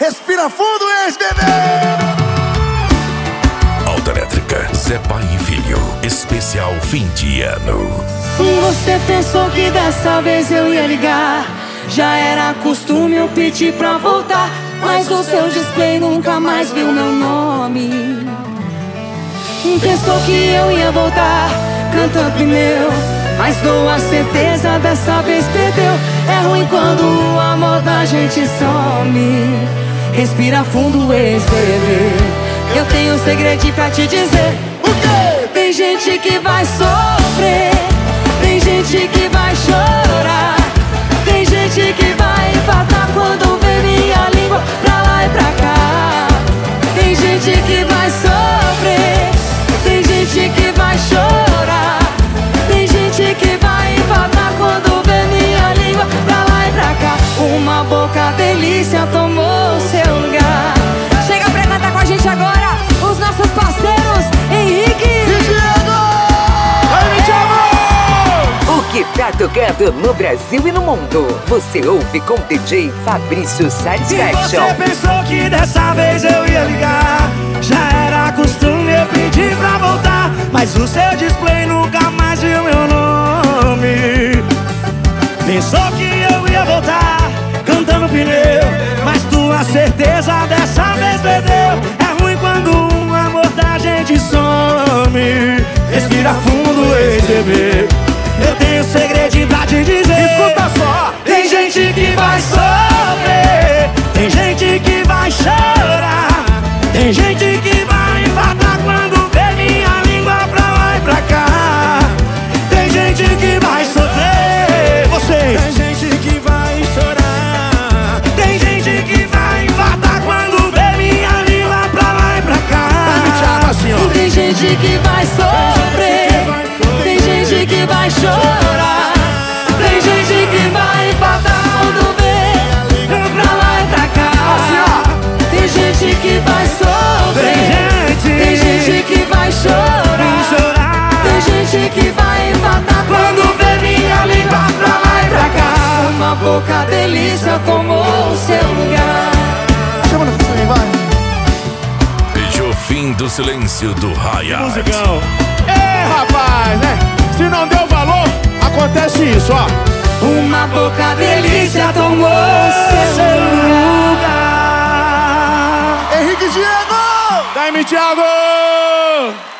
Respira fundo, ex-bebê. Autoelétrica, Zé Pai e Filho, especial fim de ano. Você pensou que dessa vez eu ia ligar? Já era costume eu pedir pra voltar, mas o seu display nunca mais viu meu nome. Pensou que eu ia voltar cantando pneu, mas dou a certeza dessa vez perdeu. É ruim quando o amor da gente some. Respira fundo, ex-bebê. Eu tenho um segredinho pra te dizer. O quê? Tem gente que vai sofrer, tem gente que vai chorar, tem gente que vai infartar quando vê minha língua pra lá e pra cá. Tem gente que vai sofrer, tem gente que vai chorar, tem gente que vai infartar quando vê minha língua pra lá e pra cá. Uma boca delícia tomou seu lugar. Chega pra cantar com a gente agora os nossos parceiros Henrique E Diego! Aí, me chamou! O que tá tocando no Brasil e no mundo, você ouve com DJ Fabrício Satisfaction. Você pensou que dessa vez eu ia ligar? Já era costume eu pedir pra voltar, mas o seu display nunca mais viu meu nome. Pensou que eu ia voltar cantando pneu, mas tua certeza dessa vez perdeu. É ruim quando o amor da gente some. Respira fundo, ex-bebê. Eu tenho um segredinho pra te dizer. Escuta só! Tem gente que vai sofrer, tem gente que vai chorar, tem gente que vai infartar quando vê minha língua pra lá e pra cá. Tem gente que vai sofrer, vocês. Tem gente que vai chorar, tem gente que vai infartar quando vê minha língua pra lá e pra cá. Assim, ó. Tem gente que vai sofrer, tem gente que vai chorar, tem gente que vai infartar quando vê pra lá e pra cá. Tem gente que vai sofrer, tem gente que vai chorar, tem gente que vai infartar quando vê minha língua pra lá e pra cá. Uma boca delícia tomou o seu lugar. Chama no fim, vai. Beijou fim do silêncio do Hayat. Musicão. Rapaz, né? Se não deu valor, acontece isso, ó. Uma boca delícia tomou seu lugar. Henrique e Diego! Daí-me, Thiago!